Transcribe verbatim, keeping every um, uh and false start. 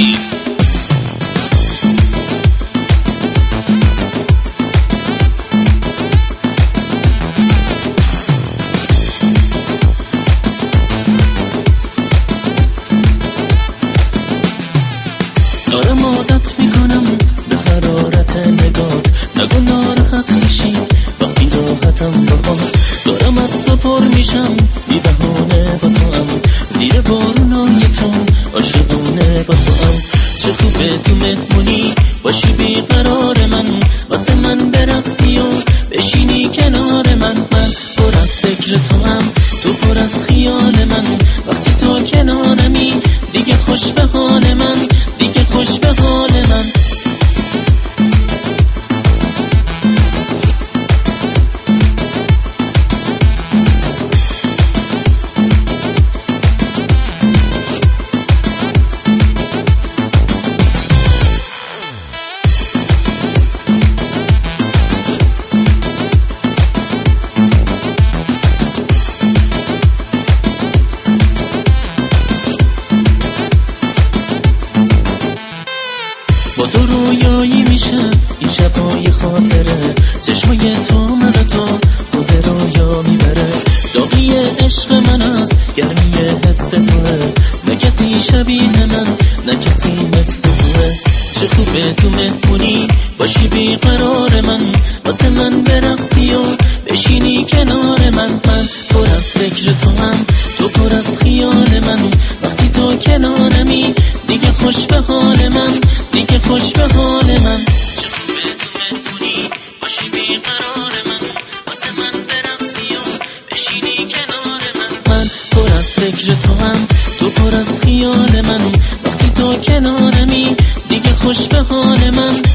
مهمونی. دارم عادت میکنم به حرارت نگات، نگو ناراحت میشی وقتی راحتم باهات. دارم از تو پر میشم بی بهونه با تو هم، زیر بارونای تو عاشقونه با تو هم. چه خوبه تو مهمونی باشی بیقرار من، واسه من برقصی و بشینی کنار من. من پر از فکر تو هم، تو پر از خیال من. وقتی تو کنارمی دیگه خوش به حال من، دیگه خوش به حال من. با تو رویایی میشه این شبای خاطره، چشمای تو من تو خود رویا میبره. داغی عشق من از گرمی حس توه، نه کسی شبیه من نه کسی مثل توه. چه خوبه تو مهمونی باشی بیقرار من، واسه من برقصی و بشینی کنار من. من پر از فکر تو هم، تو پر از خیال من. وقتی تو کنارمی دیگه خوش به حال من، دیگه خوش به حال من. چه خوبه تو مهمونی باشی بیقرار من، واسه من برقصی و بشینی کنار من. من پر از فکر تو هم، تو پر از خیال من. وقتی تو کنارمی دیگه خوش به حال من.